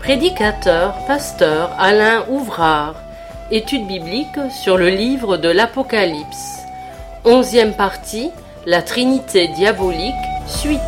Prédicateur, pasteur Alain Ouvrard. Étude biblique sur le livre de l'Apocalypse. 11e partie, la Trinité diabolique, suite.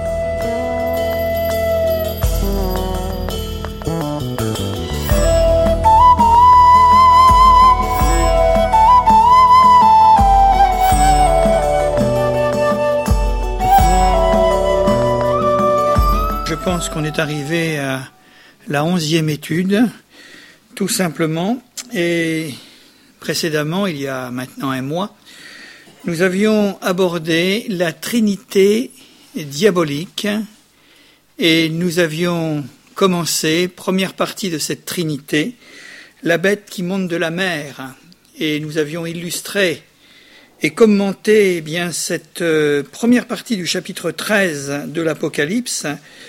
Je pense qu'on est arrivé à la 11e étude, tout simplement, et précédemment, il y a maintenant un mois, nous avions abordé la Trinité diabolique et nous avions commencé, première partie de cette Trinité, la bête qui monte de la mer, et nous avions illustré et commenté cette première partie du chapitre 13 de l'Apocalypse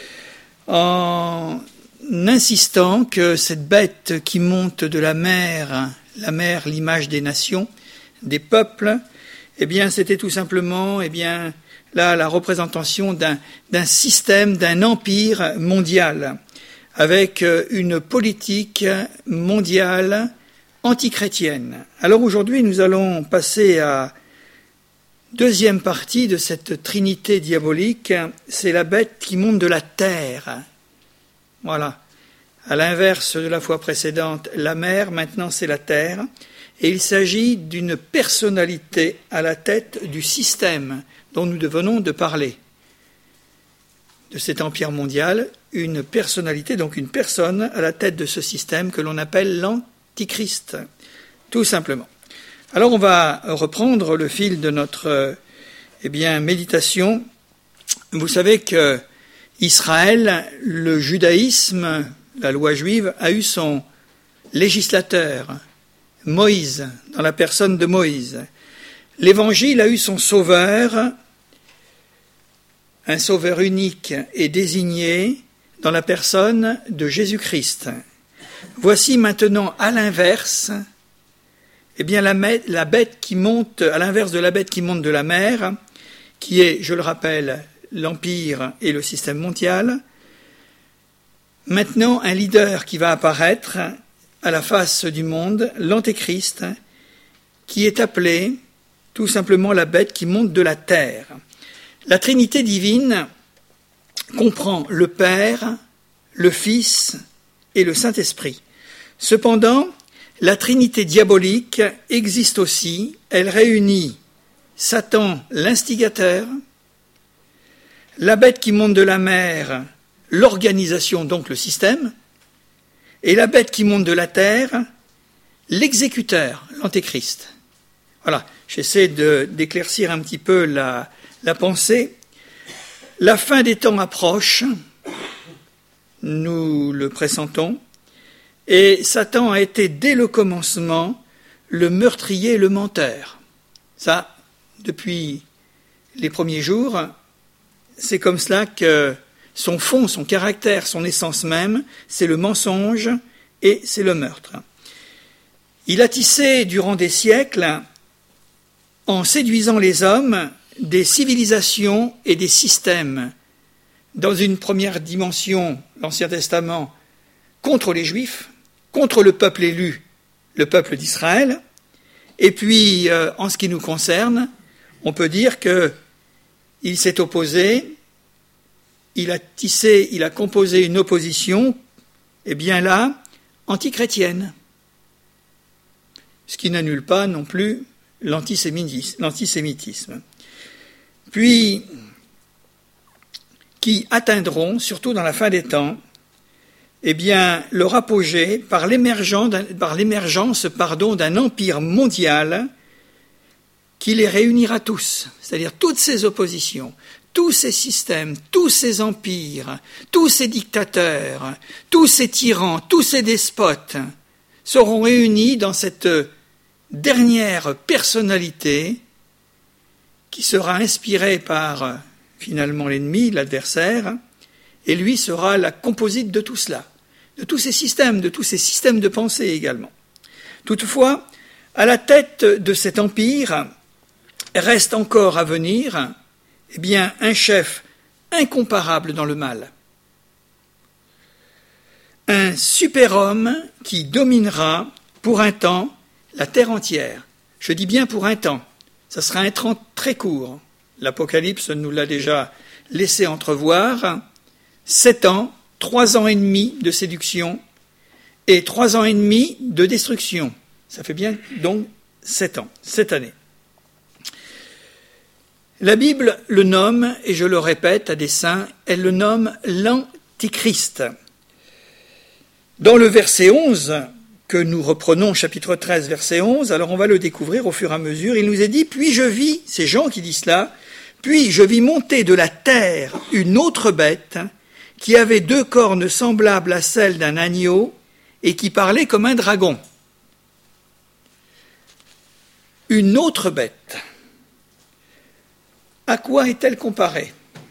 en insistant que cette bête qui monte de la mer, l'image des nations, des peuples, c'était tout simplement, là, la représentation d'un système, d'un empire mondial, avec une politique mondiale antichrétienne. Alors aujourd'hui, nous allons passer à deuxième partie de cette trinité diabolique, c'est la bête qui monte de la terre. Voilà. À l'inverse de la fois précédente, la mer, maintenant c'est la terre. Et il s'agit d'une personnalité à la tête du système dont nous venons de parler. De cet empire mondial, une personnalité, donc une personne à la tête de ce système que l'on appelle l'Antichrist, tout simplement. Alors on va reprendre le fil de notre méditation. Vous savez que Israël, le judaïsme, la loi juive, a eu son législateur, Moïse, dans la personne de Moïse. L'Évangile a eu son sauveur, un sauveur unique et désigné dans la personne de Jésus-Christ. Voici maintenant à l'inverse, la bête qui monte, à l'inverse de la bête qui monte de la mer, qui est, je le rappelle, l'Empire et le système mondial, maintenant un leader qui va apparaître à la face du monde, l'Antéchrist, qui est appelé tout simplement la bête qui monte de la terre. La Trinité divine comprend le Père, le Fils et le Saint-Esprit. Cependant, la Trinité diabolique existe aussi, elle réunit Satan, l'instigateur, la bête qui monte de la mer, l'organisation, donc le système, et la bête qui monte de la terre, l'exécuteur, l'Antéchrist. Voilà, j'essaie d'éclaircir un petit peu la pensée. La fin des temps approche, nous le pressentons, et Satan a été dès le commencement le meurtrier et le menteur. Ça, depuis les premiers jours, c'est comme cela que son fond, son caractère, son essence même, c'est le mensonge et c'est le meurtre. Il a tissé durant des siècles, en séduisant les hommes, des civilisations et des systèmes. Dans une première dimension, l'Ancien Testament, contre les Juifs, contre le peuple élu, le peuple d'Israël. Et puis, en ce qui nous concerne, on peut dire qu'il s'est opposé, il a composé une opposition, antichrétienne. Ce qui n'annule pas non plus l'antisémitisme. Puis, qui atteindront, surtout dans la fin des temps, leur apogée par l'émergence d'un empire mondial qui les réunira tous, c'est-à-dire toutes ces oppositions, tous ces systèmes, tous ces empires, tous ces dictateurs, tous ces tyrans, tous ces despotes seront réunis dans cette dernière personnalité qui sera inspirée par finalement l'ennemi, l'adversaire, et lui sera la composite de tout cela, de tous ces systèmes de pensée également. Toutefois, à la tête de cet empire reste encore à venir un chef incomparable dans le mal, un super-homme qui dominera pour un temps la terre entière. Je dis bien pour un temps. Ça sera un temps très court. L'Apocalypse nous l'a déjà laissé entrevoir. 7 ans, 3 ans et demi de séduction et 3 ans et demi de destruction. Ça fait bien donc 7 ans, 7 années. La Bible le nomme, et je le répète à dessein, elle le nomme l'Antichrist. Dans le verset 11, que nous reprenons, chapitre 13, verset 11, alors on va le découvrir au fur et à mesure, il nous est dit, puis je vis, ces gens qui disent cela, puis je vis monter de la terre une autre bête, qui avait 2 cornes semblables à celles d'un agneau, et qui parlait comme un dragon. Une autre bête. À quoi est-elle comparée?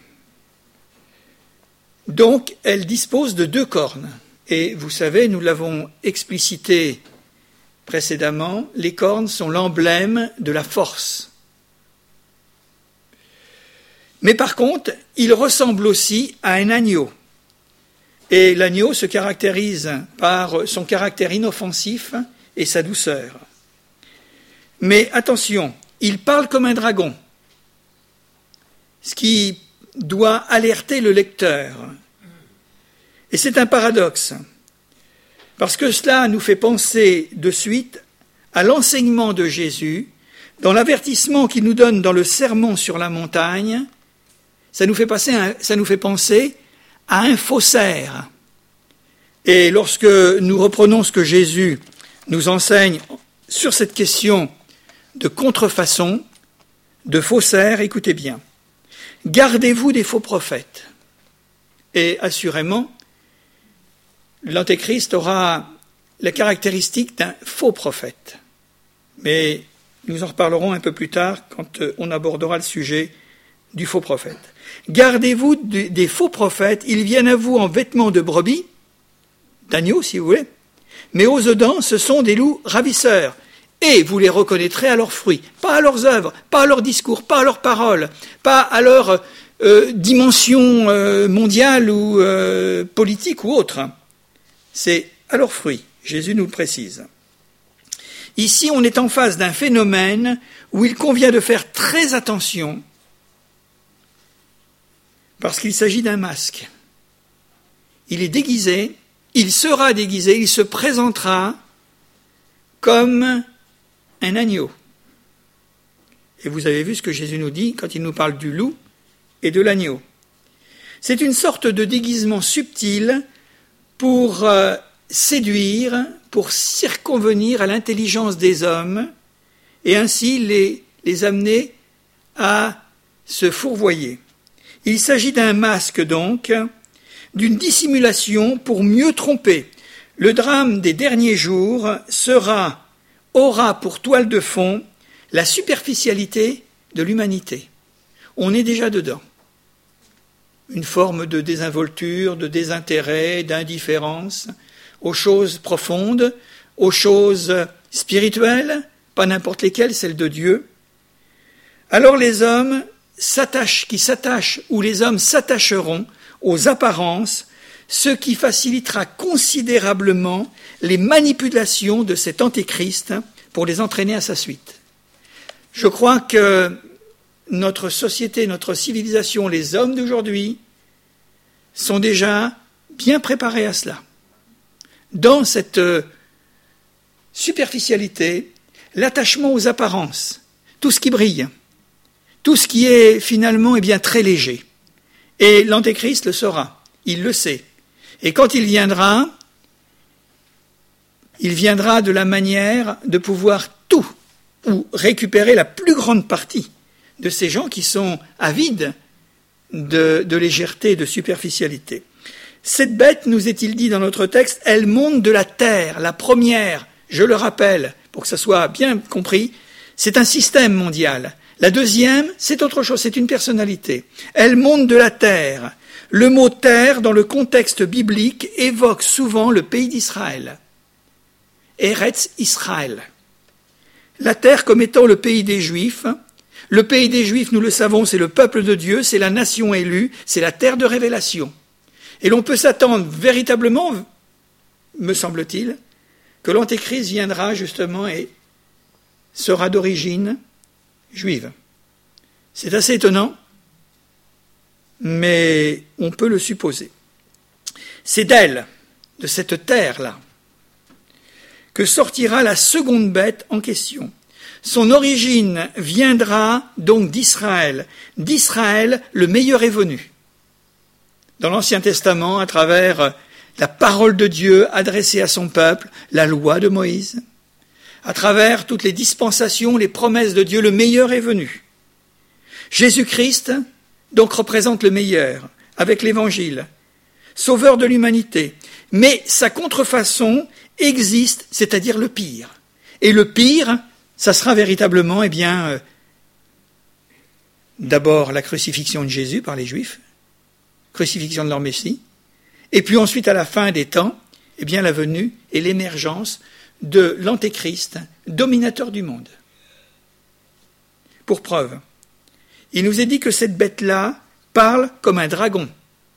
Donc, elle dispose de 2 cornes. Et vous savez, nous l'avons explicité précédemment, les cornes sont l'emblème de la force. Mais par contre, il ressemble aussi à un agneau. Et l'agneau se caractérise par son caractère inoffensif et sa douceur. Mais attention, il parle comme un dragon, ce qui doit alerter le lecteur. Et c'est un paradoxe, parce que cela nous fait penser de suite à l'enseignement de Jésus, dans l'avertissement qu'il nous donne dans le sermon sur la montagne. Ça nous fait penser à un faussaire. Et lorsque nous reprenons ce que Jésus nous enseigne sur cette question de contrefaçon, de faussaire, écoutez bien. Gardez-vous des faux prophètes. Et assurément, l'Antéchrist aura la caractéristique d'un faux prophète. Mais nous en reparlerons un peu plus tard quand on abordera le sujet du faux prophète. Gardez-vous des faux prophètes, ils viennent à vous en vêtements de brebis, d'agneau si vous voulez, mais aux dents ce sont des loups ravisseurs. Et vous les reconnaîtrez à leurs fruits, pas à leurs œuvres, pas à leurs discours, pas à leurs paroles, pas à leur dimension mondiale ou politique ou autre. C'est à leurs fruits, Jésus nous le précise. Ici, on est en face d'un phénomène où il convient de faire très attention, parce qu'il s'agit d'un masque. Il est déguisé, il sera déguisé, il se présentera comme un agneau. Et vous avez vu ce que Jésus nous dit quand il nous parle du loup et de l'agneau. C'est une sorte de déguisement subtil pour séduire, pour circonvenir à l'intelligence des hommes et ainsi les amener à se fourvoyer. Il s'agit d'un masque donc, d'une dissimulation pour mieux tromper. Le drame des derniers jours aura pour toile de fond la superficialité de l'humanité. On est déjà dedans. Une forme de désinvolture, de désintérêt, d'indifférence aux choses profondes, aux choses spirituelles, pas n'importe lesquelles, celles de Dieu. Alors les hommes les hommes s'attacheront aux apparences, ce qui facilitera considérablement les manipulations de cet antéchrist pour les entraîner à sa suite. Je crois que notre société, notre civilisation, les hommes d'aujourd'hui sont déjà bien préparés à cela. Dans cette superficialité, l'attachement aux apparences, tout ce qui brille, tout ce qui est finalement très léger. Et l'antéchrist le saura, il le sait. Et quand il viendra de la manière de pouvoir tout, ou récupérer la plus grande partie de ces gens qui sont avides de légèreté et de superficialité. Cette bête, nous est-il dit dans notre texte, elle monte de la terre. La première, je le rappelle, pour que ça soit bien compris, c'est un système mondial. La deuxième, c'est autre chose, c'est une personnalité. Elle monte de la terre. Le mot terre, dans le contexte biblique, évoque souvent le pays d'Israël. Eretz Israël. La terre comme étant le pays des Juifs. Le pays des Juifs, nous le savons, c'est le peuple de Dieu, c'est la nation élue, c'est la terre de révélation. Et l'on peut s'attendre véritablement me semble-t-il, que l'Antéchrist viendra justement et sera d'origine juive. C'est assez étonnant, mais on peut le supposer. C'est d'elle, de cette terre-là, que sortira la seconde bête en question. Son origine viendra donc d'Israël. D'Israël, le meilleur est venu. Dans l'Ancien Testament, à travers la parole de Dieu adressée à son peuple, la loi de Moïse, à travers toutes les dispensations, les promesses de Dieu, le meilleur est venu. Jésus-Christ, donc, représente le meilleur, avec l'Évangile, sauveur de l'humanité. Mais sa contrefaçon existe, c'est-à-dire le pire. Et le pire, ça sera véritablement, d'abord la crucifixion de Jésus par les Juifs, crucifixion de leur Messie, et puis ensuite, à la fin des temps, la venue et l'émergence de l'Antéchrist, dominateur du monde. Pour preuve, il nous est dit que cette bête-là parle comme un dragon.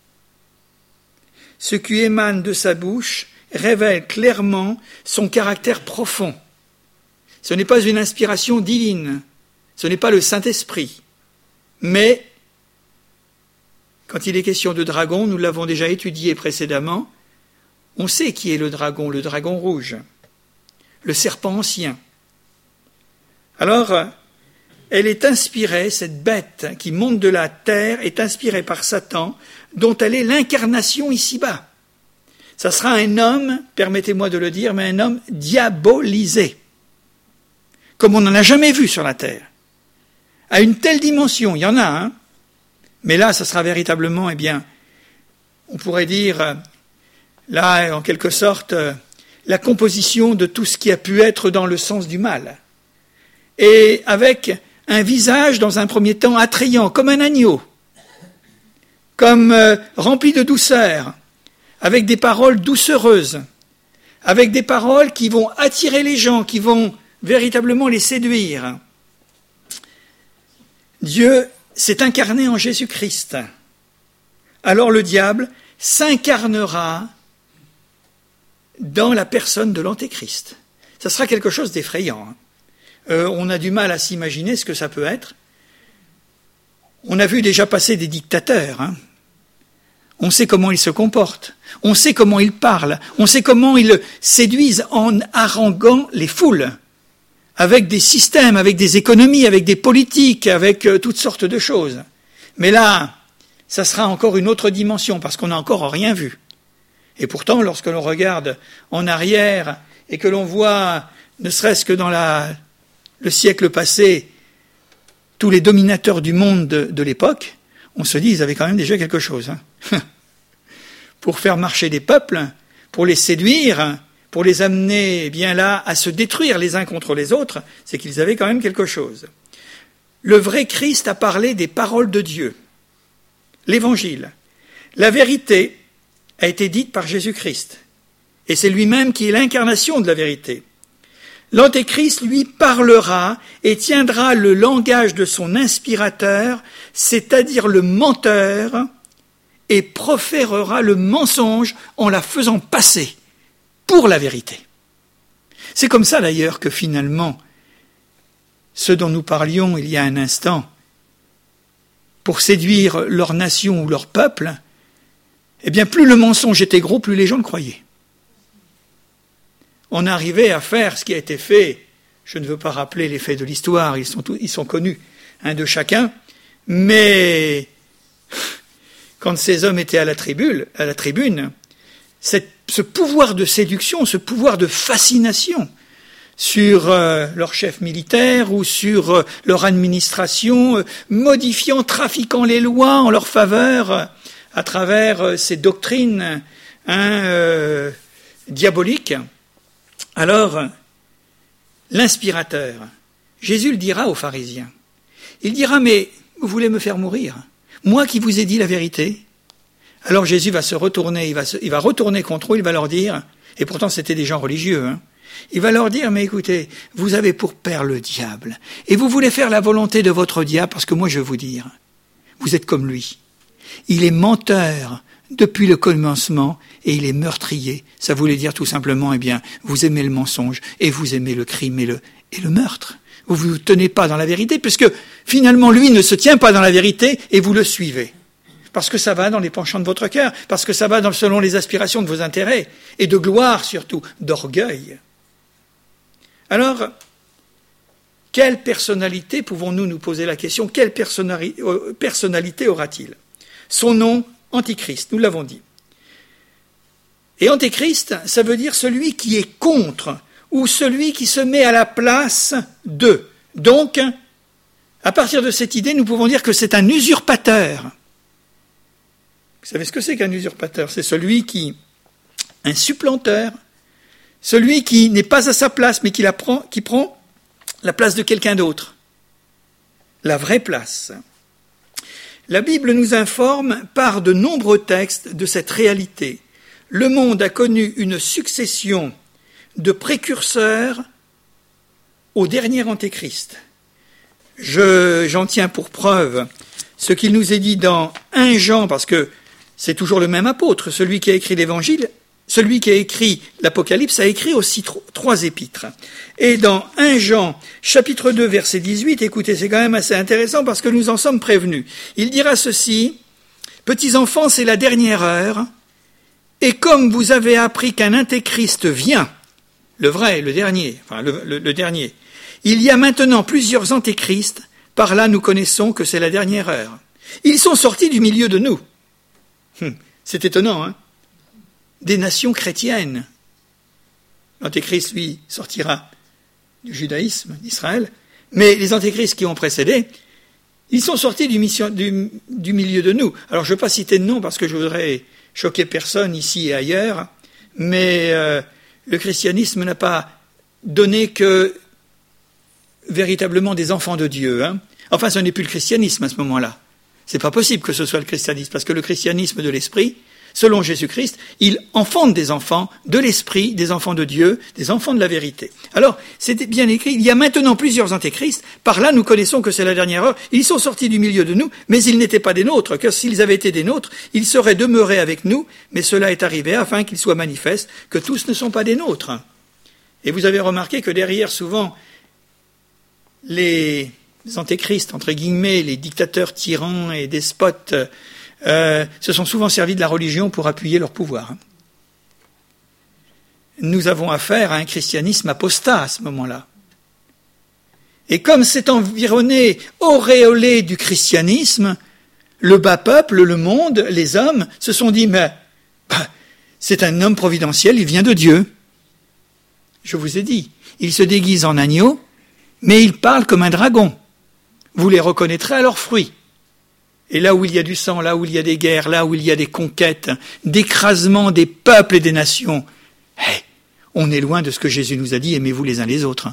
Ce qui émane de sa bouche révèle clairement son caractère profond. Ce n'est pas une inspiration divine, ce n'est pas le Saint-Esprit, mais quand il est question de dragon, nous l'avons déjà étudié précédemment, on sait qui est le dragon rouge, le serpent ancien. Alors, elle est inspirée, cette bête qui monte de la terre est inspirée par Satan, dont elle est l'incarnation ici-bas. Ça sera un homme, permettez-moi de le dire, mais un homme diabolisé, comme on n'en a jamais vu sur la terre. À une telle dimension, il y en a, mais là, ça sera véritablement, on pourrait dire, là, en quelque sorte, la composition de tout ce qui a pu être dans le sens du mal. Et avec un visage, dans un premier temps, attrayant, comme un agneau, comme rempli de douceur, avec des paroles doucereuses, avec des paroles qui vont attirer les gens, qui vont véritablement les séduire. Dieu s'est incarné en Jésus-Christ. Alors le diable s'incarnera dans la personne de l'Antéchrist. Ça sera quelque chose d'effrayant. On a du mal à s'imaginer ce que ça peut être. On a vu déjà passer des dictateurs. On sait comment ils se comportent. On sait comment ils parlent. On sait comment ils séduisent en haranguant les foules. Avec des systèmes, avec des économies, avec des politiques, avec toutes sortes de choses. Mais là, ça sera encore une autre dimension, parce qu'on n'a encore rien vu. Et pourtant, lorsque l'on regarde en arrière, et que l'on voit, ne serait-ce que dans le siècle passé, tous les dominateurs du monde de l'époque, on se dit, ils avaient quand même déjà quelque chose. Pour faire marcher des peuples, pour les séduire, pour les amener là à se détruire les uns contre les autres, c'est qu'ils avaient quand même quelque chose. Le vrai Christ a parlé des paroles de Dieu, l'Évangile. La vérité a été dite par Jésus-Christ, et c'est lui-même qui est l'incarnation de la vérité. L'Antéchrist, lui, parlera et tiendra le langage de son inspirateur, c'est-à-dire le menteur, et proférera le mensonge en la faisant passer pour la vérité. C'est comme ça d'ailleurs que finalement, ce dont nous parlions il y a un instant, pour séduire leur nation ou leur peuple, plus le mensonge était gros, plus les gens le croyaient. On arrivait à faire ce qui a été fait, je ne veux pas rappeler les faits de l'histoire, ils sont connus de chacun, mais quand ces hommes étaient à la tribune, ce pouvoir de séduction, ce pouvoir de fascination sur leur chef militaire ou sur leur administration, modifiant, trafiquant les lois en leur faveur à travers ces doctrines diaboliques. Alors, l'inspirateur, Jésus le dira aux pharisiens. Il dira, mais vous voulez me faire mourir? Moi qui vous ai dit la vérité? Alors Jésus va se retourner, il va retourner contre eux, il va leur dire, et pourtant c'était des gens religieux, il va leur dire, mais écoutez, vous avez pour père le diable, et vous voulez faire la volonté de votre diable, parce que moi je vais vous dire, vous êtes comme lui. Il est menteur depuis le commencement et il est meurtrier. Ça voulait dire tout simplement, eh bien, vous aimez le mensonge et vous aimez le crime et le meurtre. Vous ne vous tenez pas dans la vérité, puisque finalement lui ne se tient pas dans la vérité et vous le suivez. Parce que ça va dans les penchants de votre cœur, parce que ça va selon les aspirations de vos intérêts, et de gloire surtout, d'orgueil. Alors, quelle personnalité, pouvons-nous nous poser la question, quelle personnalité aura-t-il? Son nom, Antichrist, nous l'avons dit. Et Antéchrist, ça veut dire celui qui est contre, ou celui qui se met à la place de. Donc, à partir de cette idée, nous pouvons dire que c'est un usurpateur. Vous savez ce que c'est qu'un usurpateur? C'est celui un supplanteur, celui qui n'est pas à sa place, mais qui prend la place de quelqu'un d'autre. La vraie place. La Bible nous informe par de nombreux textes de cette réalité. Le monde a connu une succession de précurseurs au dernier Antéchrist. J'en tiens pour preuve ce qu'il nous est dit dans 1 Jean, parce que c'est toujours le même apôtre, celui qui a écrit l'Évangile, celui qui a écrit l'Apocalypse a écrit aussi 3 épîtres. Et dans 1 Jean, chapitre 2, verset 18, écoutez, c'est quand même assez intéressant parce que nous en sommes prévenus. Il dira ceci, « Petits enfants, c'est la dernière heure, et comme vous avez appris qu'un Antéchrist vient, le vrai, le dernier, enfin le dernier, il y a maintenant plusieurs Antéchrists, par là nous connaissons que c'est la dernière heure. Ils sont sortis du milieu de nous. » C'est étonnant, hein? Des nations chrétiennes. L'Antéchrist, lui, sortira du judaïsme, d'Israël, mais les Antéchrists qui ont précédé, ils sont sortis du milieu de nous. Alors, je ne vais pas citer de nom parce que je voudrais choquer personne ici et ailleurs, mais le christianisme n'a pas donné que véritablement des enfants de Dieu. Hein. Enfin, ce n'est plus le christianisme à ce moment-là. C'est pas possible que ce soit le christianisme, parce que le christianisme de l'esprit, selon Jésus-Christ, il enfante des enfants de l'esprit, des enfants de Dieu, des enfants de la vérité. Alors, c'est bien écrit, il y a maintenant plusieurs antéchrists, par là nous connaissons que c'est la dernière heure, ils sont sortis du milieu de nous, mais ils n'étaient pas des nôtres, car s'ils avaient été des nôtres, ils seraient demeurés avec nous, mais cela est arrivé afin qu'il soit manifeste que tous ne sont pas des nôtres. Et vous avez remarqué que derrière, souvent, les antéchrists, entre guillemets, les dictateurs tyrans et despotes, se sont souvent servis de la religion pour appuyer leur pouvoir. Nous avons affaire à un christianisme apostat à ce moment-là. Et comme c'est environné, auréolé du christianisme, le bas peuple, le monde, les hommes, se sont dit, mais c'est un homme providentiel, il vient de Dieu. Je vous ai dit, il se déguise en agneau, mais il parle comme un dragon. Vous les reconnaîtrez à leurs fruits. Et là où il y a du sang, là où il y a des guerres, là où il y a des conquêtes, d'écrasement des peuples et des nations, on est loin de ce que Jésus nous a dit, aimez-vous les uns les autres.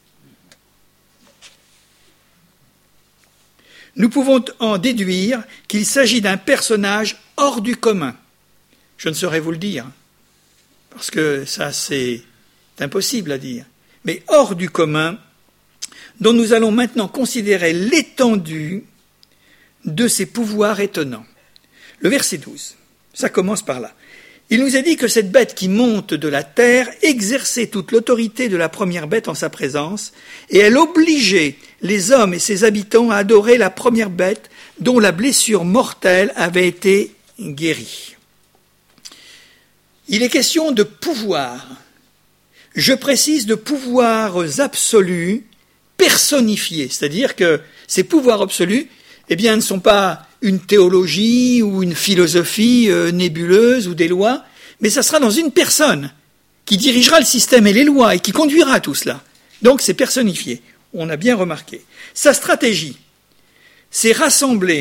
Nous pouvons en déduire qu'il s'agit d'un personnage hors du commun. Je ne saurais vous le dire, parce que ça c'est impossible à dire. Mais hors du commun, dont nous allons maintenant considérer l'étendue de ses pouvoirs étonnants. Le verset 12, ça commence par là. Il nous est dit que cette bête qui monte de la terre exerçait toute l'autorité de la première bête en sa présence, et elle obligeait les hommes et ses habitants à adorer la première bête dont la blessure mortelle avait été guérie. Il est question de pouvoir. Je précise de pouvoirs absolus, personnifiés, c'est-à-dire que ces pouvoirs absolus ne sont pas une théologie ou une philosophie nébuleuse ou des lois, mais ça sera dans une personne qui dirigera le système et les lois et qui conduira tout cela. Donc c'est personnifié, on a bien remarqué. Sa stratégie, c'est rassembler,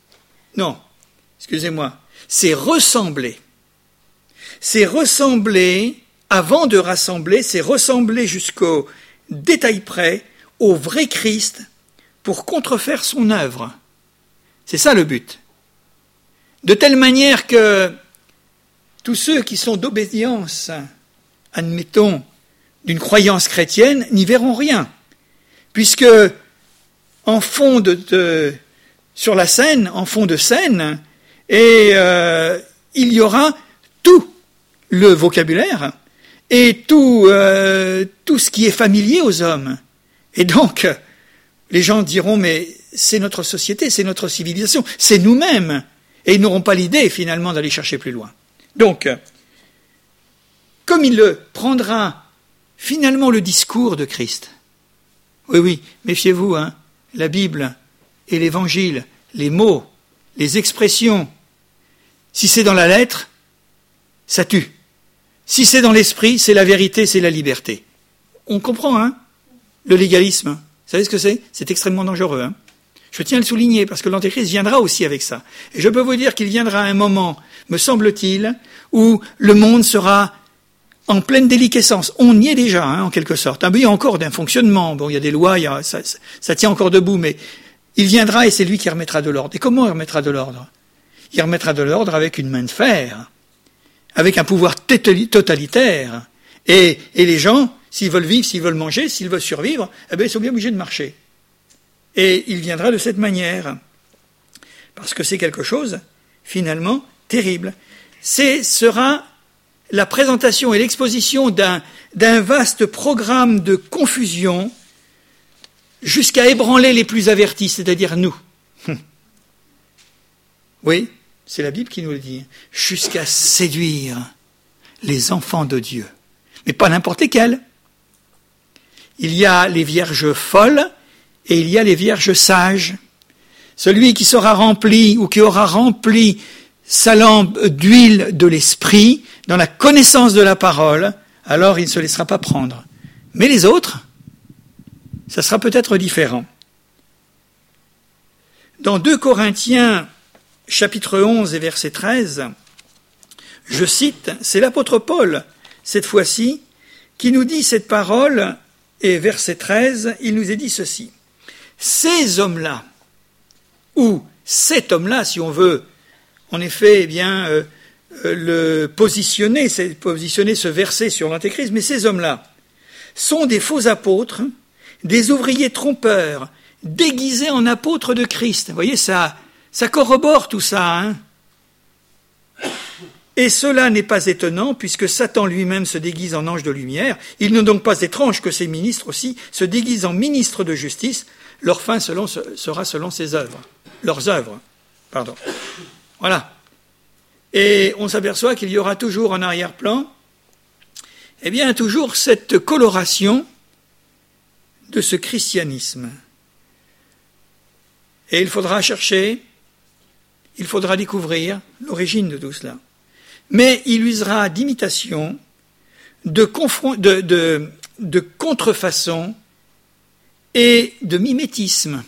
c'est ressembler. C'est ressembler, avant de rassembler, c'est ressembler jusqu'au détail près au vrai Christ pour contrefaire son œuvre. C'est ça le but. De telle manière que tous ceux qui sont d'obédience, admettons, d'une croyance chrétienne, n'y verront rien. Puisque, en fond sur la scène, en fond de scène, et il y aura tout le vocabulaire et tout ce qui est familier aux hommes. Et donc, les gens diront, mais c'est notre société, c'est notre civilisation, c'est nous-mêmes. Et ils n'auront pas l'idée, finalement, d'aller chercher plus loin. Donc, comme il le prendra, finalement, le discours de Christ. Oui, méfiez-vous, hein, la Bible et l'Évangile, les mots, les expressions, si c'est dans la lettre, ça tue. Si c'est dans l'esprit, c'est la vérité, c'est la liberté. On comprend, hein, le légalisme. Vous savez ce que c'est ? C'est extrêmement dangereux, hein. Je tiens à le souligner, parce que l'Antéchrist viendra aussi avec ça. Et je peux vous dire qu'il viendra un moment, me semble-t-il, où le monde sera en pleine déliquescence. On y est déjà, hein, en quelque sorte. Il y a encore d'un fonctionnement. Bon, il y a des lois, ça tient encore debout, mais il viendra et c'est lui qui remettra de l'ordre. Et comment il remettra de l'ordre ? Il remettra de l'ordre avec une main de fer, avec un pouvoir totalitaire. Et les gens, s'ils veulent vivre, s'ils veulent manger, s'ils veulent survivre, ils sont bien obligés de marcher. Et il viendra de cette manière. Parce que c'est quelque chose, finalement, terrible. Sera la présentation et l'exposition d'un vaste programme de confusion jusqu'à ébranler les plus avertis, c'est-à-dire nous. Oui, c'est la Bible qui nous le dit. Jusqu'à séduire les enfants de Dieu. Mais pas n'importe lesquels. Il y a les vierges folles et il y a les vierges sages. Celui qui sera rempli ou qui aura rempli sa lampe d'huile de l'esprit, dans la connaissance de la parole, alors il ne se laissera pas prendre. Mais les autres, ça sera peut-être différent. Dans 2 Corinthiens, chapitre 11 et verset 13, je cite, c'est l'apôtre Paul, cette fois-ci, qui nous dit cette parole, et verset 13, il nous est dit ceci. Ces hommes-là, ou cet homme-là, si on veut, en effet, le positionner ce verset sur l'Antéchrist, mais ces hommes-là sont des faux apôtres, des ouvriers trompeurs, déguisés en apôtres de Christ. Vous voyez, ça corrobore tout ça, hein. Et cela n'est pas étonnant, puisque Satan lui-même se déguise en ange de lumière. Il n'est donc pas étrange que ces ministres aussi se déguisent en ministres de justice. Leur fin sera selon leurs œuvres. Voilà. Et on s'aperçoit qu'il y aura toujours en arrière-plan, toujours cette coloration de ce christianisme. Et il faudra chercher, il faudra découvrir l'origine de tout cela. Mais il usera d'imitation, de contrefaçon et de mimétisme.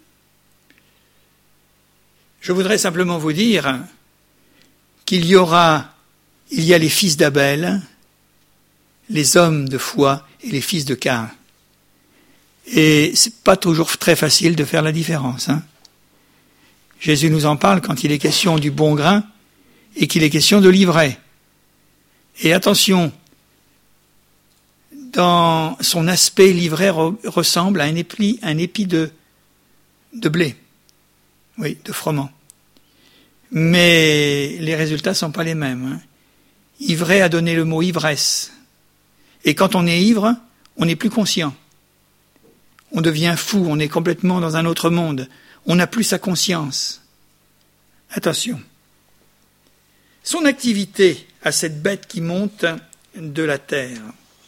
Je voudrais simplement vous dire qu'il y a les fils d'Abel, les hommes de foi et les fils de Caïn. Et c'est pas toujours très facile de faire la différence, hein. Jésus nous en parle quand il est question du bon grain et qu'il est question de l'ivraie. Et attention, dans son aspect, l'ivraie ressemble à un épi de blé, oui, de froment. Mais les résultats sont pas les mêmes, hein. Ivraie a donné le mot ivresse. Et quand on est ivre, on n'est plus conscient. On devient fou, on est complètement dans un autre monde. On n'a plus sa conscience. Attention. Son activité à cette bête qui monte de la terre.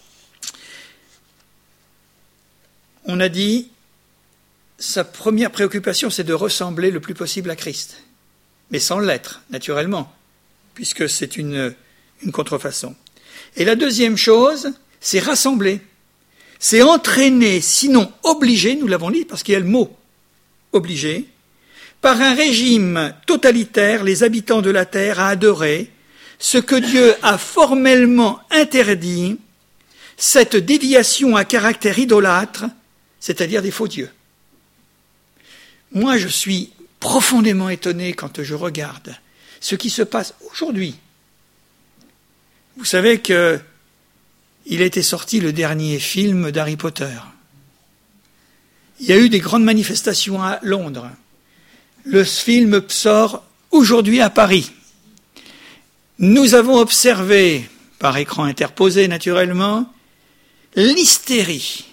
On a dit, sa première préoccupation, c'est de ressembler le plus possible à Christ. Mais sans l'être, naturellement, puisque c'est une contrefaçon. Et la deuxième chose, c'est rassembler. C'est entraîner, sinon obliger, nous l'avons dit, parce qu'il y a le mot obligé, par un régime totalitaire, les habitants de la terre à adorer ce que Dieu a formellement interdit, cette déviation à caractère idolâtre, c'est-à-dire des faux dieux. Moi, je suis profondément étonné quand je regarde ce qui se passe aujourd'hui. Vous savez que il a été sorti le dernier film d'Harry Potter. Il y a eu des grandes manifestations à Londres. Le film sort aujourd'hui à Paris. nous avons observé, par écran interposé naturellement, l'hystérie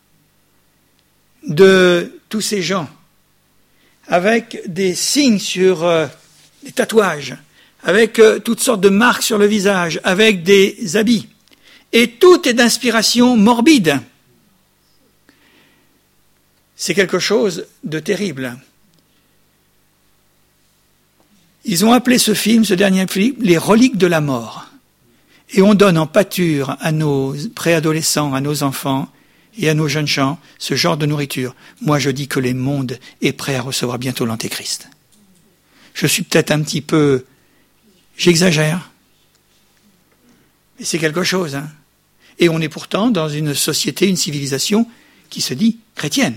de tous ces gens, avec des signes sur des tatouages, avec toutes sortes de marques sur le visage, avec des habits. Et tout est d'inspiration morbide. C'est quelque chose de terrible. Ils ont appelé ce film, ce dernier film, les reliques de la mort. Et on donne en pâture à nos préadolescents, à nos enfants et à nos jeunes gens ce genre de nourriture. Moi, je dis que le monde est prêt à recevoir bientôt l'Antéchrist. Je suis peut-être un petit peu... J'exagère. Mais c'est quelque chose, hein. Et on est pourtant dans une société, une civilisation qui se dit chrétienne.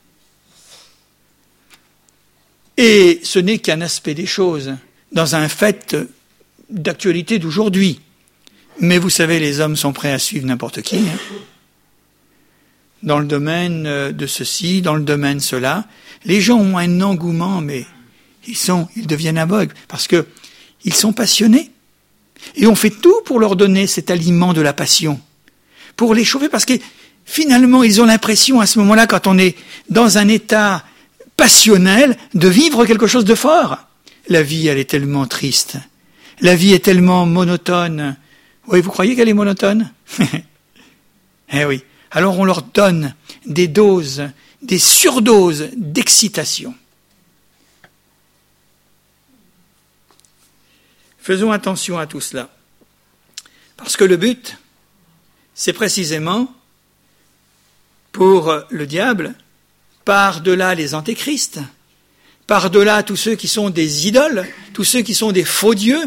Et ce n'est qu'un aspect des choses, dans un fait d'actualité d'aujourd'hui. Mais vous savez, les hommes sont prêts à suivre n'importe qui, hein. Dans le domaine de ceci, dans le domaine de cela. Les gens ont un engouement, mais ils deviennent aveugles, parce que ils sont passionnés. Et on fait tout pour leur donner cet aliment de la passion, pour les chauffer, parce que finalement, ils ont l'impression, à ce moment-là, quand on est dans un état passionnel, de vivre quelque chose de fort. La vie, elle est tellement triste. La vie est tellement monotone. Oui, vous croyez qu'elle est monotone? Eh oui. Alors on leur donne des doses, des surdoses d'excitation. Faisons attention à tout cela. Parce que le but, c'est précisément, pour le diable, par-delà les antéchrists, par-delà tous ceux qui sont des idoles, tous ceux qui sont des faux dieux,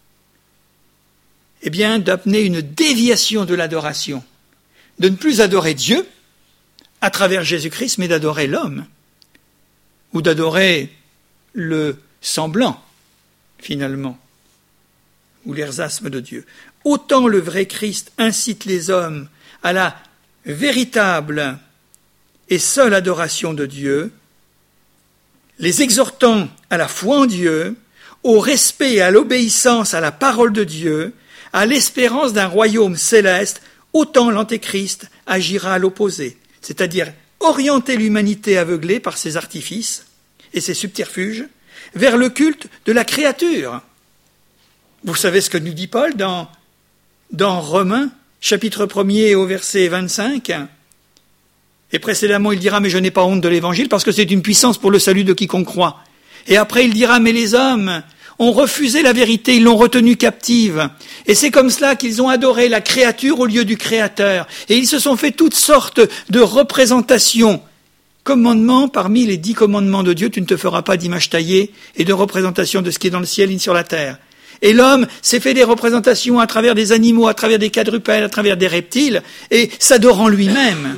eh bien, d'amener une déviation de l'adoration, de ne plus adorer Dieu à travers Jésus-Christ, mais d'adorer l'homme, ou d'adorer le semblant, finalement, ou l'ersasme de Dieu. Autant le vrai Christ incite les hommes à la véritable et seule adoration de Dieu, les exhortant à la foi en Dieu, au respect et à l'obéissance à la parole de Dieu, à l'espérance d'un royaume céleste, autant l'Antéchrist agira à l'opposé, c'est-à-dire orienter l'humanité aveuglée par ses artifices et ses subterfuges vers le culte de la créature. Vous savez ce que nous dit Paul dans Romains, chapitre 1er au verset 25. Et précédemment, il dira, mais je n'ai pas honte de l'évangile parce que c'est une puissance pour le salut de quiconque croit. Et après, il dira, mais les hommes ont refusé la vérité, ils l'ont retenue captive. Et c'est comme cela qu'ils ont adoré la créature au lieu du Créateur. Et ils se sont fait toutes sortes de représentations. Commandements, parmi les 10 commandements de Dieu, tu ne te feras pas d'image taillée et de représentation de ce qui est dans le ciel ni sur la terre. Et l'homme s'est fait des représentations à travers des animaux, à travers des quadrupèdes, à travers des reptiles, et s'adorant lui-même.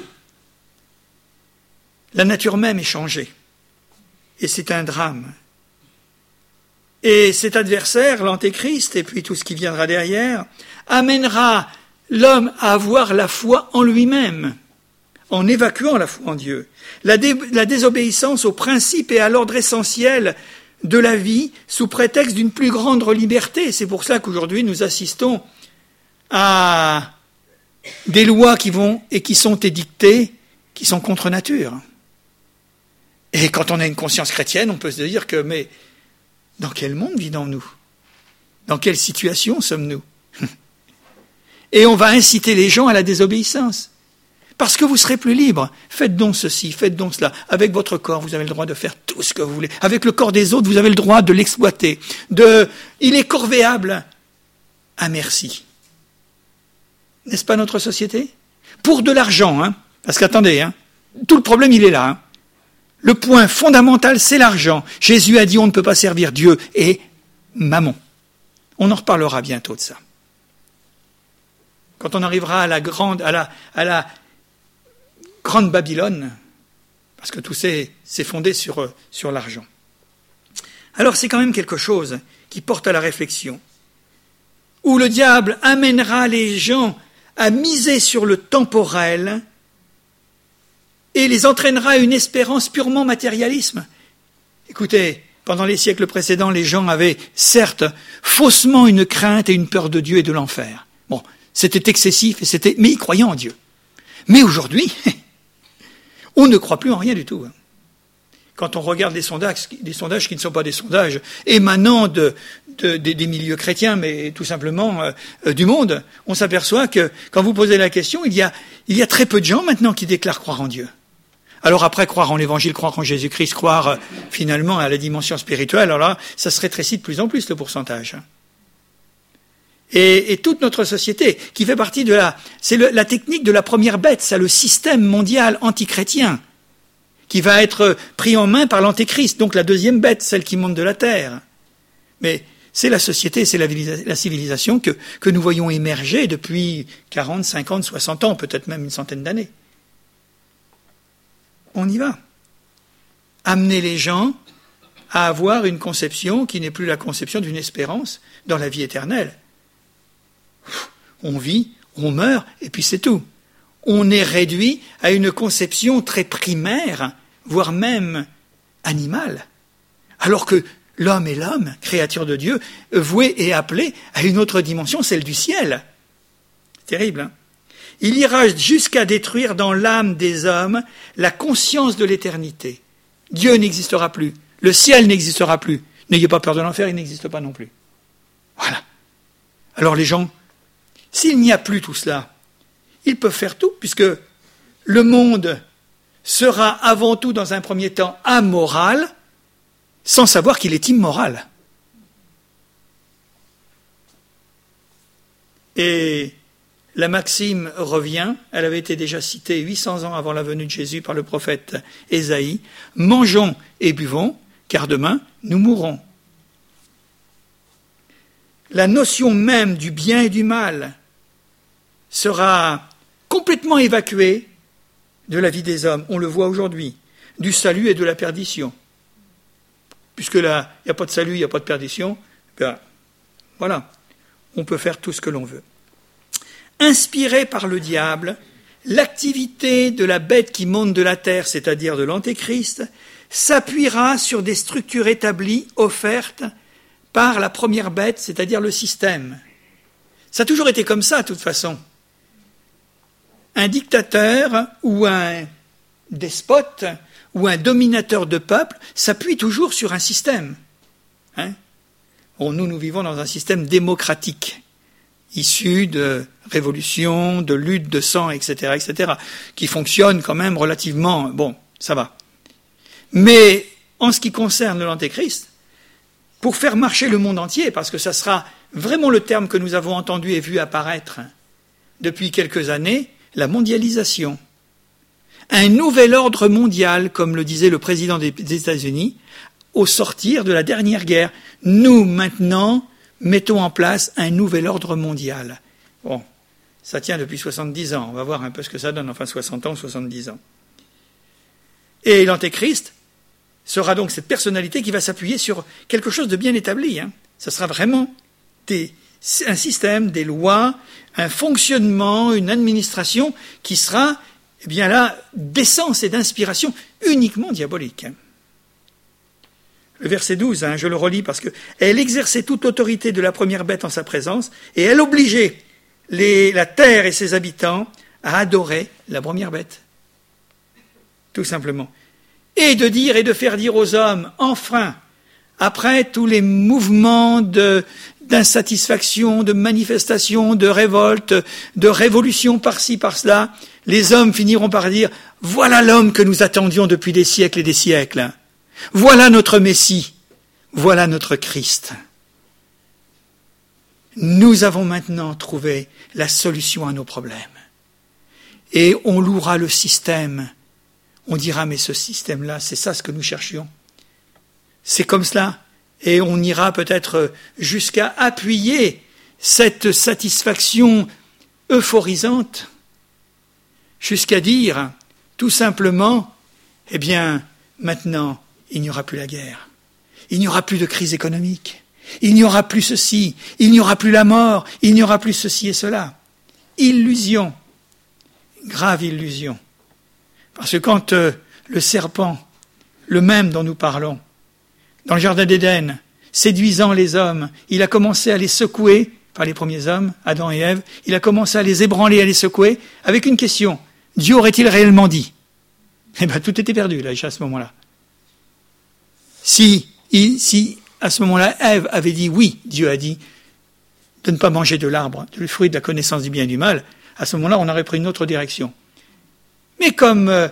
La nature même est changée. Et c'est un drame. Et cet adversaire, l'Antéchrist, et puis tout ce qui viendra derrière, amènera l'homme à avoir la foi en lui-même, en évacuant la foi en Dieu. La désobéissance aux principes et à l'ordre essentiel de la vie sous prétexte d'une plus grande liberté. C'est pour ça qu'aujourd'hui nous assistons à des lois qui sont édictées, qui sont contre nature. Et quand on a une conscience chrétienne, on peut se dire que, mais dans quel monde vivons-nous? Dans quelle situation sommes-nous? Et on va inciter les gens à la désobéissance. Parce que vous serez plus libres. Faites donc ceci, faites donc cela. Avec votre corps, vous avez le droit de faire tout ce que vous voulez. Avec le corps des autres, vous avez le droit de l'exploiter. Il est corvéable à merci. N'est-ce pas notre société? Pour de l'argent, hein. Parce qu'attendez, hein. Tout le problème, il est là, hein. Le point fondamental, c'est l'argent. Jésus a dit, on ne peut pas servir Dieu et Mammon. On en reparlera bientôt de ça. Quand on arrivera à la grande Babylone, parce que tout c'est fondé sur l'argent. Alors c'est quand même quelque chose qui porte à la réflexion, où le diable amènera les gens à miser sur le temporel et les entraînera à une espérance purement matérialisme. Écoutez, pendant les siècles précédents, les gens avaient certes faussement une crainte et une peur de Dieu et de l'enfer. Bon, c'était excessif, mais ils croyaient en Dieu. Mais aujourd'hui, on ne croit plus en rien du tout. Quand on regarde des sondages qui ne sont pas des sondages émanant des milieux chrétiens, mais tout simplement du monde, on s'aperçoit que quand vous posez la question, il y a très peu de gens maintenant qui déclarent croire en Dieu. Alors après, croire en l'Évangile, croire en Jésus-Christ, croire finalement à la dimension spirituelle, alors là, ça se rétrécit de plus en plus le pourcentage. Et toute notre société, qui fait partie c'est la technique de la première bête, c'est le système mondial antichrétien, qui va être pris en main par l'antéchrist, donc la deuxième bête, celle qui monte de la terre. Mais c'est la société, c'est la civilisation que nous voyons émerger depuis 40, 50, 60 ans, peut-être même une centaine d'années. On y va. Amener les gens à avoir une conception qui n'est plus la conception d'une espérance dans la vie éternelle. On vit, on meurt, et puis c'est tout. On est réduit à une conception très primaire, voire même animale. Alors que l'homme est l'homme, créature de Dieu, voué et appelé à une autre dimension, celle du ciel. C'est terrible, hein ? Il ira jusqu'à détruire dans l'âme des hommes la conscience de l'éternité. Dieu n'existera plus. Le ciel n'existera plus. N'ayez pas peur de l'enfer, il n'existe pas non plus. Voilà. Alors les gens, s'il n'y a plus tout cela, ils peuvent faire tout, puisque le monde sera avant tout, dans un premier temps, amoral, sans savoir qu'il est immoral. Et la maxime revient, elle avait été déjà citée 800 ans avant la venue de Jésus par le prophète Ésaïe, « Mangeons et buvons, car demain nous mourrons ». La notion même du bien et du mal sera complètement évacuée de la vie des hommes. On le voit aujourd'hui, du salut et de la perdition. Puisque là, il n'y a pas de salut, il n'y a pas de perdition, ben, voilà, on peut faire tout ce que l'on veut. Inspiré par le diable, l'activité de la bête qui monte de la terre, c'est-à-dire de l'antéchrist, s'appuiera sur des structures établies, offertes par la première bête, c'est-à-dire le système. Ça a toujours été comme ça, de toute façon. Un dictateur ou un despote ou un dominateur de peuple s'appuie toujours sur un système. Bon, nous vivons dans un système démocratique, issu de révolutions, de luttes de sang, etc., qui fonctionne quand même relativement, bon, ça va. Mais en ce qui concerne l'Antéchrist, pour faire marcher le monde entier, parce que ça sera vraiment le terme que nous avons entendu et vu apparaître depuis quelques années, la mondialisation. Un nouvel ordre mondial, comme le disait le président des États-Unis, au sortir de la dernière guerre. Nous, maintenant, mettons en place un nouvel ordre mondial. Bon, ça tient depuis 70 ans. On va voir un peu ce que ça donne, enfin 60 ans, 70 ans. Et l'Antéchrist sera donc cette personnalité qui va s'appuyer sur quelque chose de bien établi. Ça sera vraiment un système, des lois, un fonctionnement, une administration qui sera, eh bien là, d'essence et d'inspiration uniquement diabolique. Le verset 12, je le relis parce que elle exerçait toute l'autorité de la première bête en sa présence et elle obligeait la terre et ses habitants à adorer la première bête. Tout simplement. Et de dire et de faire dire aux hommes, enfin, après tous les mouvements d'insatisfaction, de manifestation, de révolte, de révolution par-ci, par-cela, les hommes finiront par dire, voilà l'homme que nous attendions depuis des siècles et des siècles. Voilà notre Messie, voilà notre Christ. Nous avons maintenant trouvé la solution à nos problèmes. Et on louera le système. On dira, mais ce système-là, c'est ça ce que nous cherchions. C'est comme cela. Et on ira peut-être jusqu'à appuyer cette satisfaction euphorisante, jusqu'à dire, tout simplement, eh bien, maintenant, il n'y aura plus la guerre. Il n'y aura plus de crise économique. Il n'y aura plus ceci. Il n'y aura plus la mort. Il n'y aura plus ceci et cela. Illusion. Grave illusion. Parce que quand le serpent, le même dont nous parlons, dans le jardin d'Éden, séduisant les hommes, il a commencé à les secouer, par les premiers hommes, Adam et Ève, il a commencé à les ébranler, à les secouer, avec une question. Dieu aurait-il réellement dit? Eh bien, tout était perdu, là, à ce moment-là. Si, à ce moment-là, Ève avait dit oui, Dieu a dit, de ne pas manger de l'arbre, du fruit de la connaissance du bien et du mal, à ce moment-là, on aurait pris une autre direction. Mais comme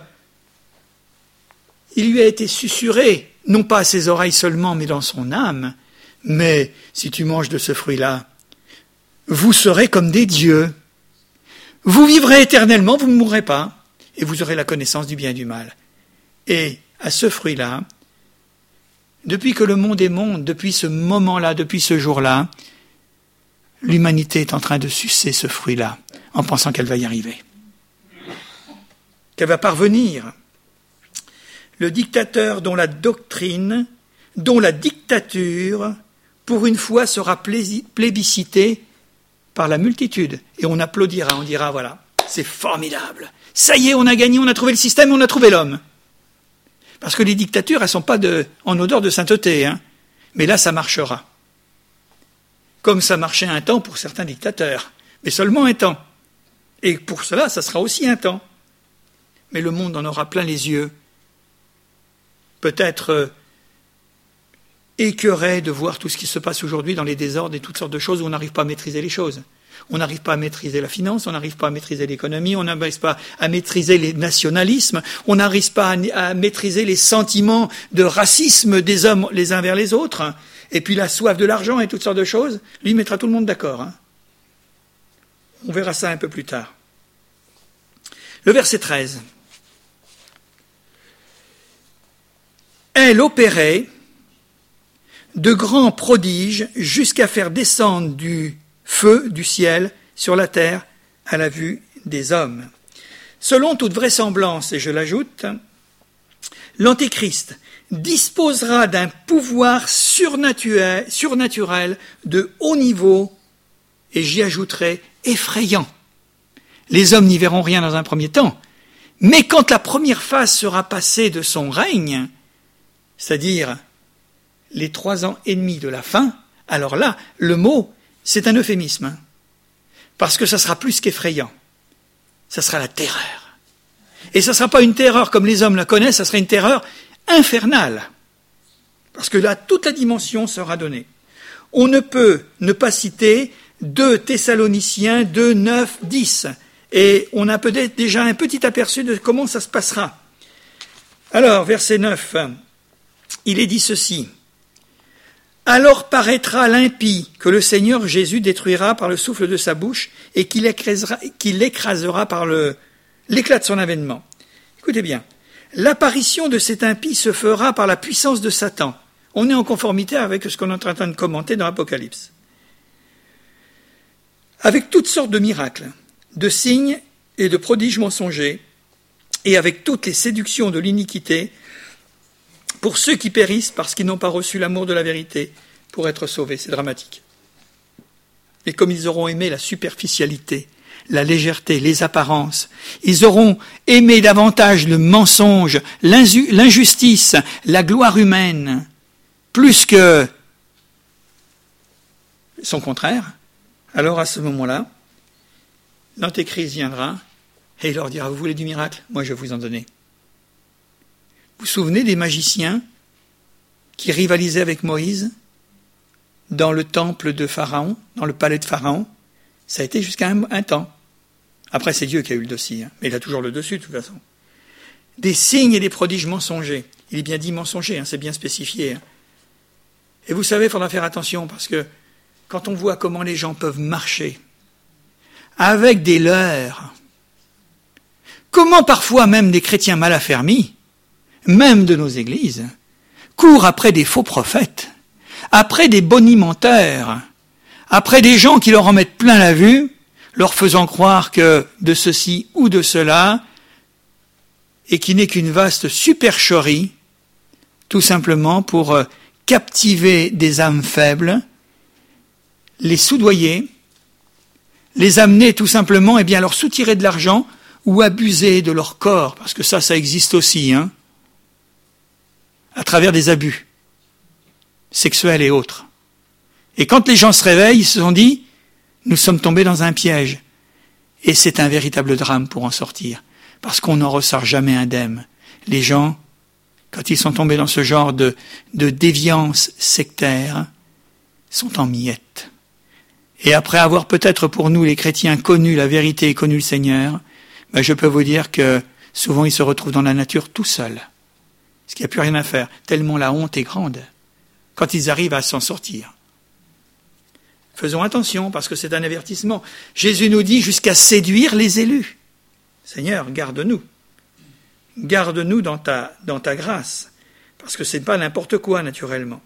il lui a été susurré, non pas à ses oreilles seulement, mais dans son âme, mais si tu manges de ce fruit-là, vous serez comme des dieux. Vous vivrez éternellement, vous ne mourrez pas, et vous aurez la connaissance du bien et du mal. Et à ce fruit-là, depuis que le monde est monde, depuis ce moment-là, depuis ce jour-là, l'humanité est en train de sucer ce fruit-là, en pensant qu'elle va y arriver, qu'elle va parvenir. Le dictateur dont la doctrine, dont la dictature, pour une fois sera plébiscitée par la multitude. Et on applaudira, on dira, voilà, c'est formidable. Ça y est, on a gagné, on a trouvé le système, on a trouvé l'homme. Parce que les dictatures, elles ne sont pas en odeur de sainteté, hein. Mais là, ça marchera. Comme ça marchait un temps pour certains dictateurs, mais seulement un temps. Et pour cela, ça sera aussi un temps. Mais le monde en aura plein les yeux. Peut-être écœuré de voir tout ce qui se passe aujourd'hui dans les désordres et toutes sortes de choses où on n'arrive pas à maîtriser les choses. On n'arrive pas à maîtriser la finance, on n'arrive pas à maîtriser l'économie, on n'arrive pas à maîtriser les nationalismes, on n'arrive pas à maîtriser les sentiments de racisme des hommes les uns vers les autres, et puis la soif de l'argent et toutes sortes de choses. Lui mettra tout le monde d'accord. Hein. On verra ça un peu plus tard. Le verset 13. Elle opérait de grands prodiges jusqu'à faire descendre du feu du ciel sur la terre à la vue des hommes. Selon toute vraisemblance, et je l'ajoute, l'Antéchrist disposera d'un pouvoir surnaturel de haut niveau, et j'y ajouterai effrayant. Les hommes n'y verront rien dans un premier temps, mais quand la première phase sera passée de son règne, c'est-à-dire les 3 ans et demi de la fin, alors là, le mot, c'est un euphémisme, hein, parce que ça sera plus qu'effrayant. Ça sera la terreur. Et ça ne sera pas une terreur comme les hommes la connaissent, ça sera une terreur infernale. Parce que là, toute la dimension sera donnée. On ne peut ne pas citer 2 Thessaloniciens 2, 9, 10. Et on a peut-être déjà un petit aperçu de comment ça se passera. Alors, verset 9, il est dit ceci. Alors paraîtra l'impie que le Seigneur Jésus détruira par le souffle de sa bouche et qu'il écrasera par l'éclat de son avènement. Écoutez bien, l'apparition de cet impie se fera par la puissance de Satan. On est en conformité avec ce qu'on est en train de commenter dans l'Apocalypse. Avec toutes sortes de miracles, de signes et de prodiges mensongers, et avec toutes les séductions de l'iniquité, pour ceux qui périssent parce qu'ils n'ont pas reçu l'amour de la vérité pour être sauvés. C'est dramatique. Et comme ils auront aimé la superficialité, la légèreté, les apparences, ils auront aimé davantage le mensonge, l'injustice, la gloire humaine, plus que son contraire, alors à ce moment-là, l'Antéchrist viendra et il leur dira, vous voulez du miracle? Moi je vais vous en donner. Vous vous souvenez des magiciens qui rivalisaient avec Moïse dans le temple de Pharaon, dans le palais de Pharaon? Ça a été jusqu'à un temps. Après, c'est Dieu qui a eu le dossier, hein, mais il a toujours le dessus de toute façon. Des signes et des prodiges mensongers. Il est bien dit mensongers, hein, c'est bien spécifié. Hein. Et vous savez, il faudra faire attention parce que quand on voit comment les gens peuvent marcher avec des leurres, comment parfois même des chrétiens mal affermis, même de nos églises, courent après des faux prophètes, après des bonimenteurs, après des gens qui leur en mettent plein la vue, leur faisant croire que de ceci ou de cela, et qui n'est qu'une vaste supercherie, tout simplement pour captiver des âmes faibles, les soudoyer, les amener tout simplement, eh bien, leur soutirer de l'argent ou abuser de leur corps, parce que ça existe aussi, hein, à travers des abus. sexuelles et autres. Et quand les gens se réveillent, ils se sont dit, nous sommes tombés dans un piège. Et c'est un véritable drame pour en sortir, parce qu'on n'en ressort jamais indemne. Les gens, quand ils sont tombés dans ce genre de déviance sectaire, sont en miettes. Et après avoir peut-être pour nous, les chrétiens, connu la vérité et connu le Seigneur, je peux vous dire que souvent ils se retrouvent dans la nature tout seuls. Parce qu'il n'y a plus rien à faire, tellement la honte est grande, quand ils arrivent à s'en sortir. Faisons attention, parce que c'est un avertissement. Jésus nous dit jusqu'à séduire les élus. Seigneur, garde-nous. Garde-nous dans ta grâce, parce que ce n'est pas n'importe quoi, naturellement.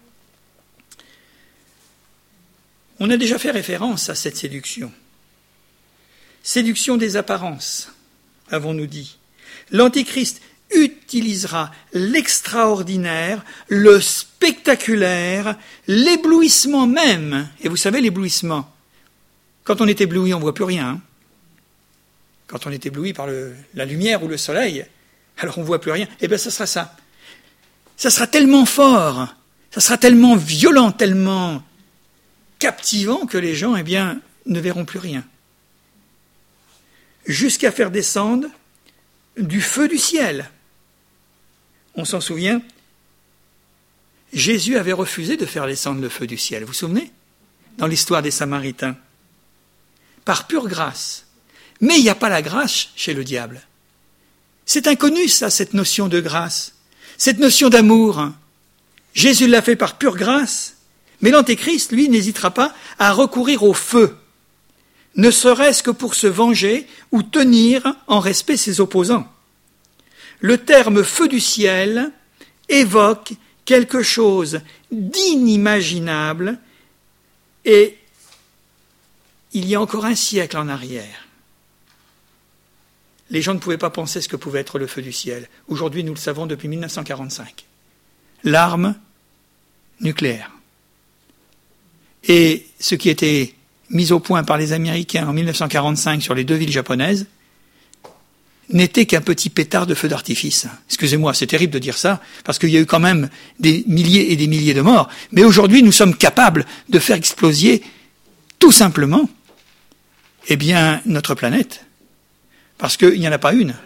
On a déjà fait référence à cette séduction. Séduction des apparences, avons-nous dit. L'Antichrist utilisera l'extraordinaire, le spectaculaire, l'éblouissement même. Et vous savez, l'éblouissement, quand on est ébloui, on ne voit plus rien. Hein. Quand on est ébloui par la lumière ou le soleil, alors on ne voit plus rien. Eh bien, ça sera ça. Ça sera tellement fort, ça sera tellement violent, tellement captivant que les gens, ne verront plus rien. Jusqu'à faire descendre du feu du ciel. On s'en souvient, Jésus avait refusé de faire descendre le feu du ciel. Vous vous souvenez? Dans l'histoire des Samaritains. Par pure grâce. Mais il n'y a pas la grâce chez le diable. C'est inconnu, ça, cette notion de grâce. Cette notion d'amour. Jésus l'a fait par pure grâce. Mais l'Antéchrist, lui, n'hésitera pas à recourir au feu. Ne serait-ce que pour se venger ou tenir en respect ses opposants. Le terme feu du ciel évoque quelque chose d'inimaginable et il y a encore un siècle en arrière. Les gens ne pouvaient pas penser ce que pouvait être le feu du ciel. Aujourd'hui, nous le savons depuis 1945. L'arme nucléaire. Et ce qui était mis au point par les Américains en 1945 sur les 2 villes japonaises n'était qu'un petit pétard de feu d'artifice. Excusez-moi, c'est terrible de dire ça, parce qu'il y a eu quand même des milliers et des milliers de morts. Mais aujourd'hui, nous sommes capables de faire exploser tout simplement, notre planète. Parce qu'il n'y en a pas une.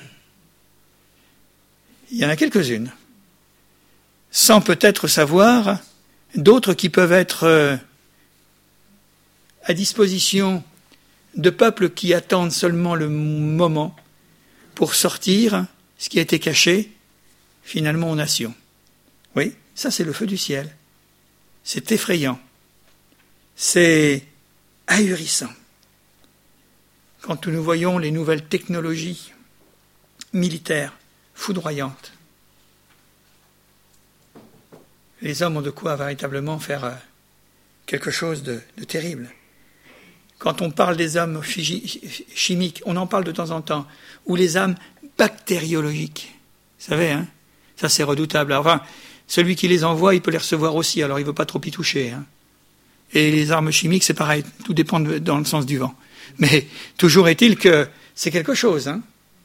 Il y en a quelques-unes. Sans peut-être savoir d'autres qui peuvent être à disposition de peuples qui attendent seulement le moment pour sortir ce qui a été caché, finalement, aux nations. Oui, ça c'est le feu du ciel. C'est effrayant. C'est ahurissant. Quand nous voyons les nouvelles technologies militaires foudroyantes, les hommes ont de quoi véritablement faire quelque chose de terrible. Quand on parle des armes chimiques, on en parle de temps en temps, ou les armes bactériologiques. Vous savez, hein, ça c'est redoutable. Enfin, celui qui les envoie, il peut les recevoir aussi, alors il ne veut pas trop y toucher. Hein. Et les armes chimiques, c'est pareil, tout dépend dans le sens du vent. Mais toujours est-il que c'est quelque chose. Hein.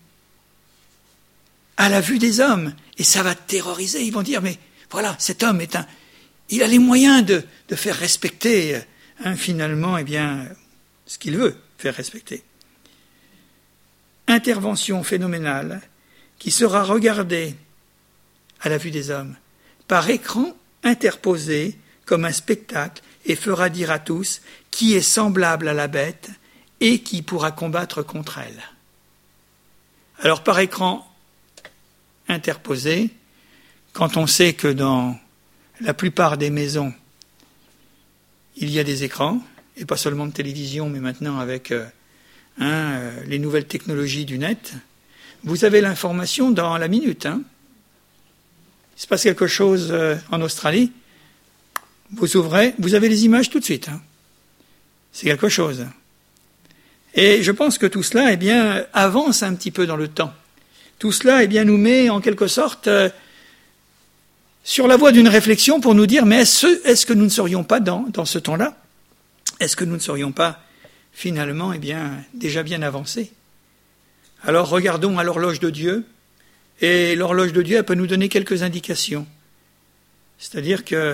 À la vue des hommes, et ça va terroriser, ils vont dire, mais voilà, cet homme il a les moyens de faire respecter, finalement, ce qu'il veut faire respecter. Intervention phénoménale qui sera regardée à la vue des hommes par écran interposé comme un spectacle et fera dire à tous qui est semblable à la bête et qui pourra combattre contre elle. Alors par écran interposé, quand on sait que dans la plupart des maisons, il y a des écrans, et pas seulement de télévision, mais maintenant avec les nouvelles technologies du net, vous avez l'information dans la minute. Hein. Il se passe quelque chose en Australie, vous ouvrez, vous avez les images tout de suite. Hein. C'est quelque chose. Et je pense que tout cela, avance un petit peu dans le temps. Tout cela, nous met en quelque sorte sur la voie d'une réflexion pour nous dire, mais est-ce que nous ne serions pas dans ce temps-là? Est-ce que nous ne serions pas, finalement, déjà bien avancés? Alors regardons à l'horloge de Dieu, et l'horloge de Dieu, elle peut nous donner quelques indications. C'est-à-dire qu'il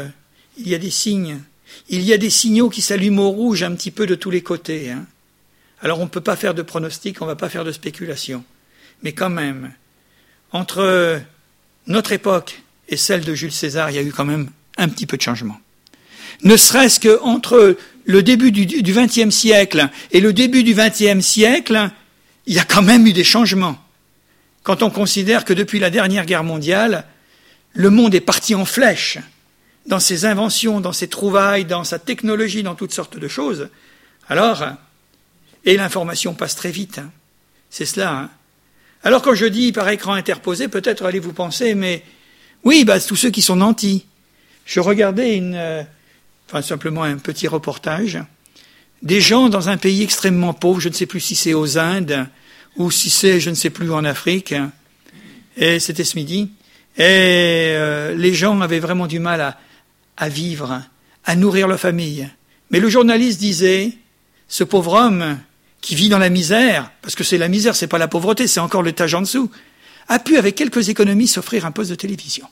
il y a des signes. Il y a des signaux qui s'allument au rouge un petit peu de tous les côtés. Alors on ne peut pas faire de pronostic, on ne va pas faire de spéculation. Mais quand même, entre notre époque et celle de Jules César, il y a eu quand même un petit peu de changement. Ne serait-ce qu'entre le début du XXe siècle et le début du XXe siècle, il y a quand même eu des changements. Quand on considère que depuis la dernière guerre mondiale, le monde est parti en flèche dans ses inventions, dans ses trouvailles, dans sa technologie, dans toutes sortes de choses, alors, et l'information passe très vite, c'est cela. Alors quand je dis par écran interposé, peut-être allez-vous penser, mais oui, tous ceux qui sont nantis. Je regardais simplement un petit reportage, des gens dans un pays extrêmement pauvre, je ne sais plus si c'est aux Indes, ou si c'est, je ne sais plus, en Afrique, et c'était ce midi, et les gens avaient vraiment du mal à vivre, à nourrir leur famille. Mais le journaliste disait, ce pauvre homme qui vit dans la misère, parce que c'est la misère, c'est pas la pauvreté, c'est encore l'étage en dessous, a pu, avec quelques économies, s'offrir un poste de télévision.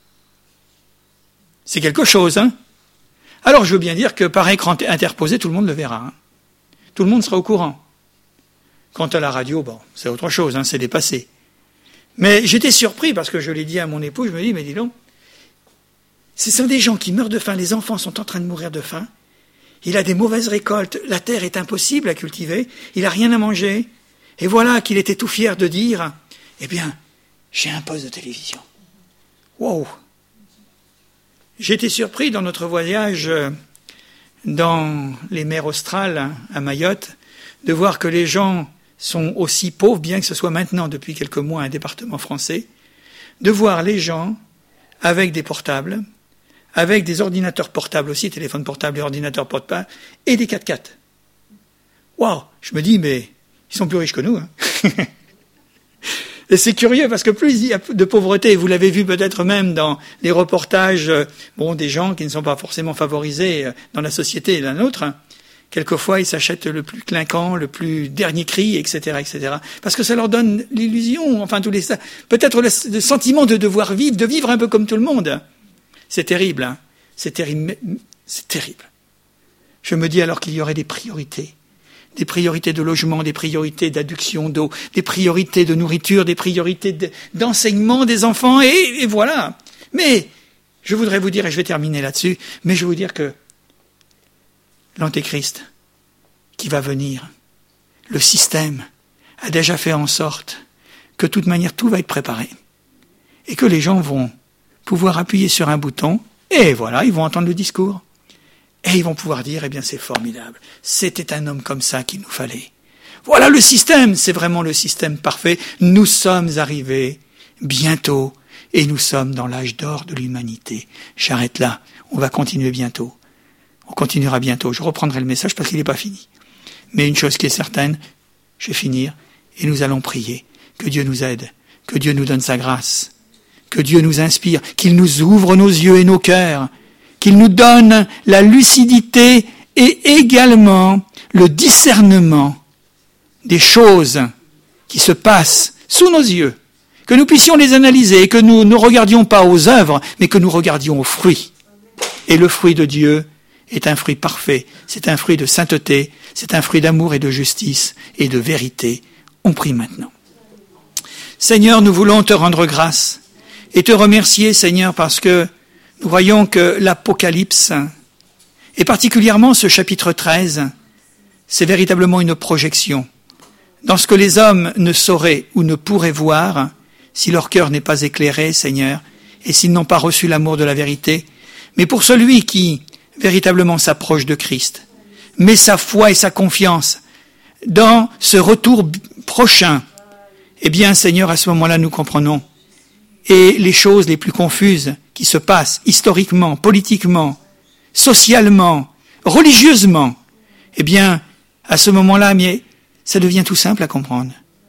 C'est quelque chose, Alors je veux bien dire que par écran interposé, tout le monde le verra. Tout le monde sera au courant. Quant à la radio, c'est autre chose, c'est dépassé. Mais j'étais surpris, parce que je l'ai dit à mon époux, je me dis, mais dis donc, ce sont des gens qui meurent de faim, les enfants sont en train de mourir de faim, il a des mauvaises récoltes, la terre est impossible à cultiver, il n'a rien à manger, et voilà qu'il était tout fier de dire, eh bien, j'ai un poste de télévision. Wow! J'ai été surpris dans notre voyage dans les mers australes, à Mayotte, de voir que les gens sont aussi pauvres, bien que ce soit maintenant, depuis quelques mois, un département français, de voir les gens avec des portables, avec des ordinateurs portables aussi, téléphones portables et ordinateurs portables, et des 4x4. Waouh! Je me dis, mais ils sont plus riches que nous. Et c'est curieux, parce que plus il y a de pauvreté, vous l'avez vu peut-être même dans les reportages, des gens qui ne sont pas forcément favorisés dans la société et la nôtre, quelquefois ils s'achètent le plus clinquant, le plus dernier cri, etc., etc. Parce que ça leur donne l'illusion, peut-être le sentiment de devoir vivre, de vivre un peu comme tout le monde. C'est terrible, c'est terrible, c'est terrible. Je me dis alors qu'il y aurait des priorités de logement, des priorités d'adduction d'eau, des priorités de nourriture, des priorités d'enseignement des enfants, et voilà. Mais je voudrais vous dire, et je vais terminer là-dessus, mais je vais vous dire que l'Antéchrist qui va venir, le système a déjà fait en sorte que de toute manière tout va être préparé, et que les gens vont pouvoir appuyer sur un bouton, et voilà, ils vont entendre le discours. Et ils vont pouvoir dire, eh bien c'est formidable, c'était un homme comme ça qu'il nous fallait. Voilà le système, c'est vraiment le système parfait. Nous sommes arrivés bientôt, et nous sommes dans l'âge d'or de l'humanité. J'arrête là, on va continuer bientôt. On continuera bientôt, je reprendrai le message parce qu'il n'est pas fini. Mais une chose qui est certaine, je vais finir, et nous allons prier, que Dieu nous aide, que Dieu nous donne sa grâce, que Dieu nous inspire, qu'il nous ouvre nos yeux et nos cœurs, qu'il nous donne la lucidité et également le discernement des choses qui se passent sous nos yeux, que nous puissions les analyser et que nous ne regardions pas aux œuvres, mais que nous regardions aux fruits. Et le fruit de Dieu est un fruit parfait, c'est un fruit de sainteté, c'est un fruit d'amour et de justice et de vérité. On prie maintenant. Seigneur, nous voulons te rendre grâce et te remercier, Seigneur, parce que nous voyons que l'Apocalypse, et particulièrement ce chapitre 13, c'est véritablement une projection dans ce que les hommes ne sauraient ou ne pourraient voir si leur cœur n'est pas éclairé, Seigneur, et s'ils n'ont pas reçu l'amour de la vérité. Mais pour celui qui véritablement s'approche de Christ, met sa foi et sa confiance dans ce retour prochain, eh bien, Seigneur, à ce moment-là, nous comprenons. Et les choses les plus confuses qui se passent historiquement, politiquement, socialement, religieusement, eh bien, à ce moment-là, mais ça devient tout simple à comprendre.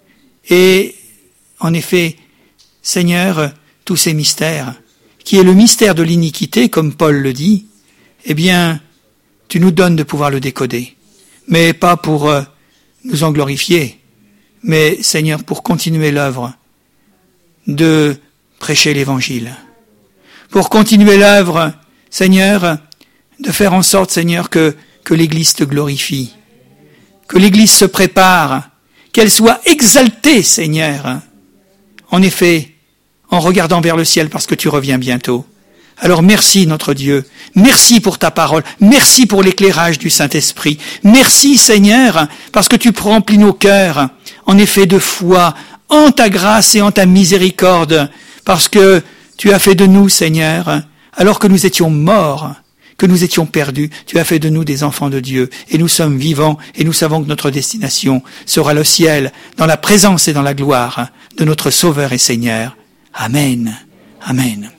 Et, en effet, Seigneur, tous ces mystères, qui est le mystère de l'iniquité, comme Paul le dit, eh bien, tu nous donnes de pouvoir le décoder. Mais pas pour nous en glorifier, mais, Seigneur, pour continuer l'œuvre de prêcher l'Évangile. Pour continuer l'œuvre, Seigneur, de faire en sorte, Seigneur, que l'Église te glorifie, que l'Église se prépare, qu'elle soit exaltée, Seigneur. En effet, en regardant vers le ciel parce que tu reviens bientôt. Alors merci notre Dieu, merci pour ta parole, merci pour l'éclairage du Saint-Esprit, merci Seigneur parce que tu remplis nos cœurs, en effet de foi, en ta grâce et en ta miséricorde, parce que tu as fait de nous, Seigneur, alors que nous étions morts, que nous étions perdus, tu as fait de nous des enfants de Dieu, et nous sommes vivants, et nous savons que notre destination sera le ciel, dans la présence et dans la gloire de notre Sauveur et Seigneur. Amen. Amen.